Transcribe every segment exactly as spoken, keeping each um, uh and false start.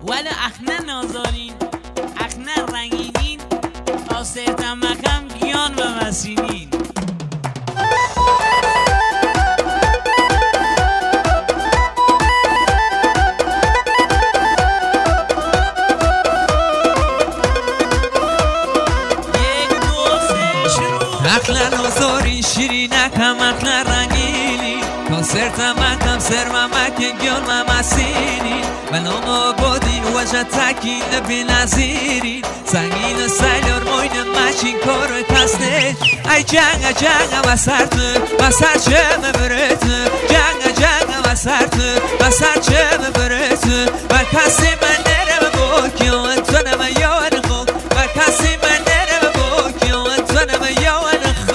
ولی اخنه نازارین اخنه رنگینین تا سرتم مکم گیان و مسینین. اخلا نازاری شیرینکم اخلا رنگینی تا سرتم مکم سر و مکن گیان و مسینی و نام آبادین وجه تکین بی نظیرین سنگین سیلار موین مچین کار کسته ای جنگ جنگ و سرت و سرچه مبرت جنگ جنگ و سرت و سرچه مبرت و کسی من نرم با کیان تو نمه یار خوب و کسی من نرم با کیان تو نمه یار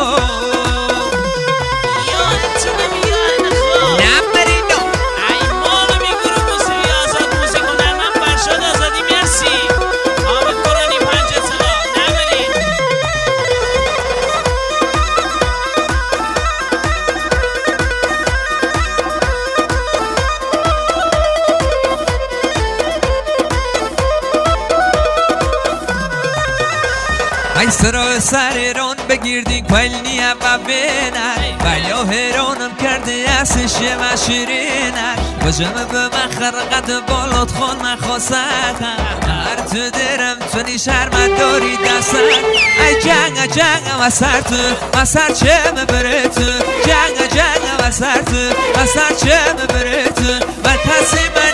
ای سرا سر ایران بگیردین کلنیه و بینر و یا هیرانم کرده اسشه و شیرینر و جمع به من خرقت بالات خان من خواستم هر تو درم تو نی شرمت داری دستم ای جنگ جنگ و سر تو و سر چه مبره تو جنگ جنگ و سر تو و سر چه مبره تو و کسی من